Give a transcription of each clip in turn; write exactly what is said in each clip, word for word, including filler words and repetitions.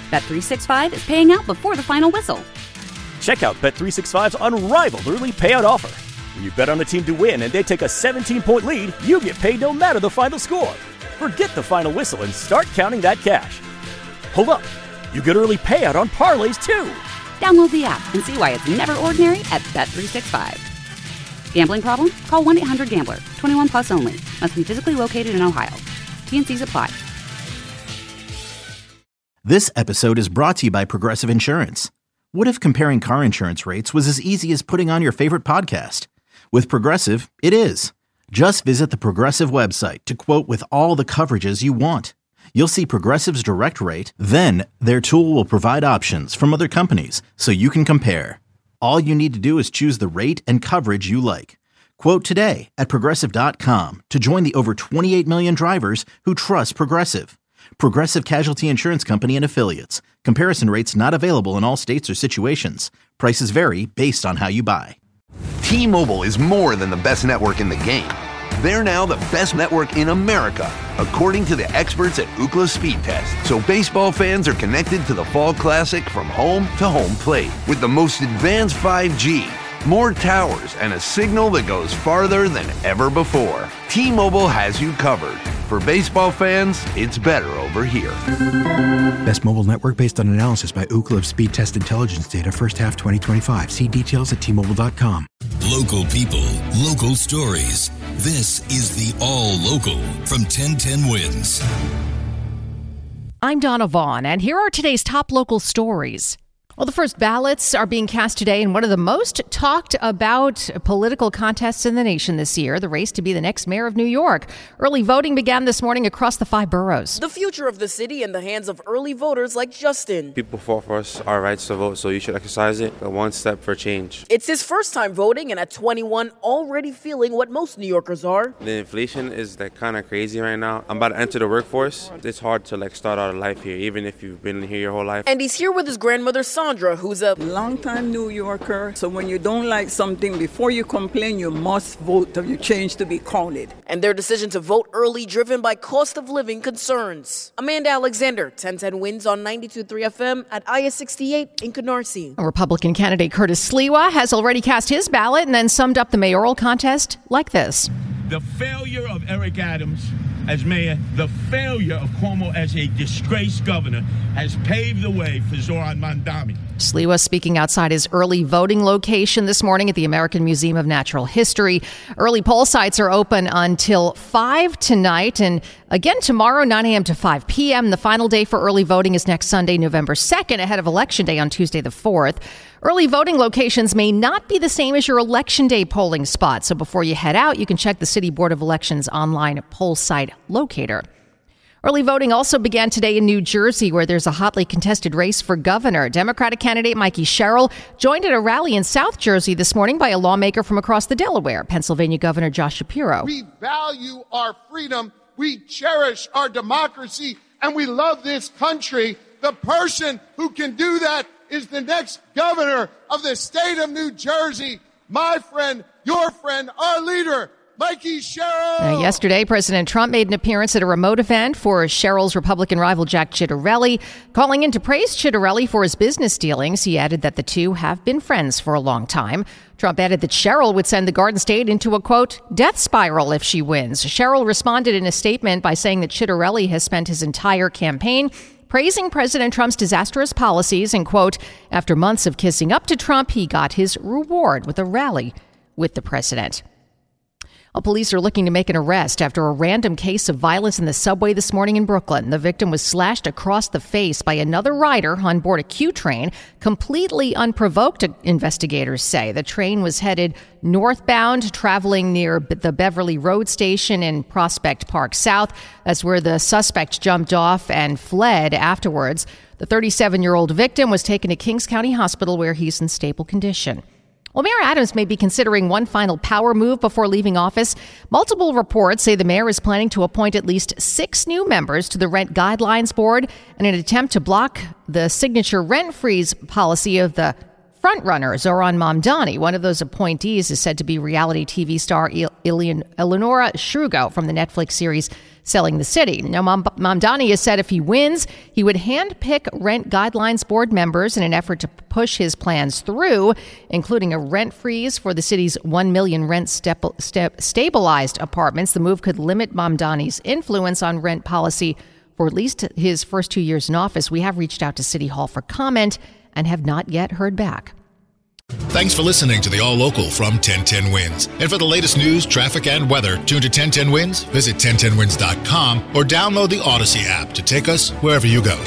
Bet three sixty-five is paying out before the final whistle. Check out Bet three sixty-five's unrivaled early payout offer. When you bet on a team to win and they take a seventeen-point lead, you get paid no matter the final score. Forget the final whistle and start counting that cash. Hold up. You get early payout on parlays, too. Download the app and see why it's never ordinary at Bet three sixty-five. Gambling problem? Call one eight hundred gambler. twenty-one plus only. Must be physically located in Ohio. T and C's apply. This episode is brought to you by Progressive Insurance. What if comparing car insurance rates was as easy as putting on your favorite podcast? With Progressive, it is. Just visit the Progressive website to quote with all the coverages you want. You'll see Progressive's direct rate, then their tool will provide options from other companies so you can compare. All you need to do is choose the rate and coverage you like. Quote today at Progressive dot com to join the over twenty-eight million drivers who trust Progressive. Progressive Casualty Insurance Company and Affiliates. Comparison rates not available in all states or situations. Prices vary based on how you buy. T-Mobile is more than the best network in the game. They're now the best network in America, according to the experts at Ookla Speed Test. So baseball fans are connected to the Fall Classic from home to home plate with the most advanced five G, more towers, and a signal that goes farther than ever before. T-Mobile has you covered. For baseball fans, it's better over here. Best mobile network based on analysis by Ookla of Speed Test Intelligence data first half twenty twenty-five. See details at T Mobile dot com. Local people, local stories. This is the All Local from ten ten Wins. I'm Donna Vaughn, and here are today's top local stories. Well, the first ballots are being cast today in one of the most talked about political contests in the nation this year, the race to be the next mayor of New York. Early voting began this morning across the five boroughs. The future of the city in the hands of early voters like Justin. People fought for us, our rights to vote, so you should exercise it. A one step for change. It's his first time voting, and at twenty-one, already feeling what most New Yorkers are. The inflation is like kind of crazy right now. I'm about to enter the workforce. It's hard to like start out a life here, even if you've been here your whole life. And he's here with his grandmother, Sandra, who's a longtime New Yorker. So when you don't like something, before you complain, you must vote or you change to be counted. And their decision to vote early driven by cost of living concerns. Amanda Alexander, ten ten Wins on ninety-two point three F M at I S sixty-eight in Canarsie. Republican candidate Curtis Sliwa has already cast his ballot and then summed up the mayoral contest like this. The failure of Eric Adams as mayor, the failure of Cuomo as a disgraced governor has paved the way for Zoran Mandami. Sliwa speaking outside his early voting location this morning at the American Museum of Natural History. Early poll sites are open until five tonight and again tomorrow, nine a.m. to five p.m. The final day for early voting is next Sunday, November second, ahead of Election Day on Tuesday the fourth. Early voting locations may not be the same as your Election Day polling spot, so before you head out, you can check the City Board of Elections online poll site locator. Early voting also began today in New Jersey, where there's a hotly contested race for governor. Democratic candidate Mikey Sherrill joined at a rally in South Jersey this morning by a lawmaker from across the Delaware, Pennsylvania Governor Josh Shapiro. We value our freedom, we cherish our democracy, and we love this country. The person who can do that is the next governor of the state of New Jersey, my friend, your friend, our leader, Mikey Sherrill. Uh, yesterday, President Trump made an appearance at a remote event for Sherrill's Republican rival Jack Ciattarelli. Calling in to praise Ciattarelli for his business dealings, he added that the two have been friends for a long time. Trump added that Sherrill would send the Garden State into a, quote, death spiral if she wins. Sherrill responded in a statement by saying that Ciattarelli has spent his entire campaign praising President Trump's disastrous policies and, quote, after months of kissing up to Trump, he got his reward with a rally with the president. Well, police are looking to make an arrest after a random case of violence in the subway this morning in Brooklyn. The victim was slashed across the face by another rider on board a Q train, completely unprovoked, investigators say. The train was headed northbound, traveling near the Beverly Road station in Prospect Park South. That's where the suspect jumped off and fled afterwards. The thirty-seven-year-old victim was taken to Kings County Hospital, where he's in stable condition. Well, Mayor Adams may be considering one final power move before leaving office. Multiple reports say the mayor is planning to appoint at least six new members to the Rent Guidelines Board in an attempt to block the signature rent freeze policy of the frontrunner Zoran Mamdani. One of those appointees is said to be reality T V star Il- Ilian- Eleonora Shrugo from the Netflix series Selling the City. Now, Mam- Mamdani has said if he wins, he would handpick rent guidelines board members in an effort to push his plans through, including a rent freeze for the city's one million rent step- step- stabilized apartments. The move could limit Mamdani's influence on rent policy for at least his first two years in office. We have reached out to City Hall for comment and have not yet heard back. Thanks for listening to the All Local from ten ten Wins. And for the latest news, traffic, and weather, tune to ten ten Wins, visit ten ten wins dot com, or download the Odyssey app to take us wherever you go.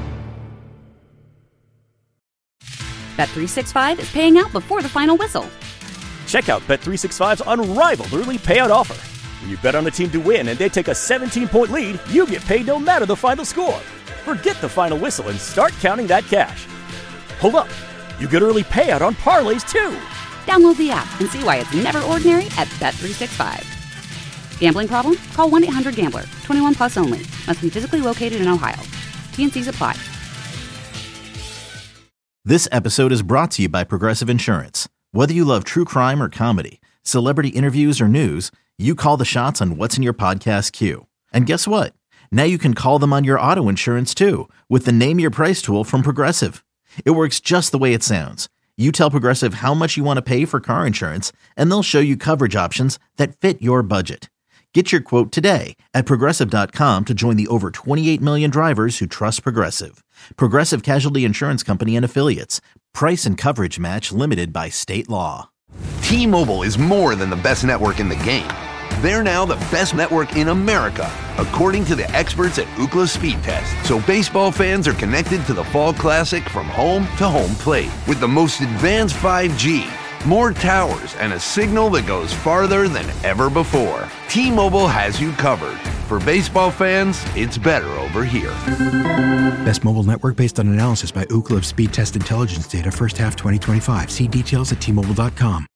Bet three sixty-five is paying out before the final whistle. Check out Bet three sixty-five's unrivaled early payout offer. When you bet on a team to win and they take a seventeen-point lead, you get paid no matter the final score. Forget the final whistle and start counting that cash. Hold up. You get early payout on parlays, too. Download the app and see why it's never ordinary at Bet three sixty-five. Gambling problem? Call one eight hundred gambler. twenty-one plus only. Must be physically located in Ohio. T and C's apply. This episode is brought to you by Progressive Insurance. Whether you love true crime or comedy, celebrity interviews or news, you call the shots on what's in your podcast queue. And guess what? Now you can call them on your auto insurance, too, with the Name Your Price tool from Progressive. It works just the way it sounds. You tell Progressive how much you want to pay for car insurance, and they'll show you coverage options that fit your budget. Get your quote today at Progressive dot com to join the over twenty-eight million drivers who trust Progressive. Progressive Casualty Insurance Company and Affiliates. Price and coverage match limited by state law. T-Mobile is more than the best network in the game. They're now the best network in America, according to the experts at Ookla Speed Test. So baseball fans are connected to the Fall Classic from home to home plate with the most advanced five G, more towers, and a signal that goes farther than ever before. T-Mobile has you covered. For baseball fans, it's better over here. Best mobile network based on analysis by Ookla Speed Test Intelligence data first half twenty twenty-five. See details at T Mobile dot com.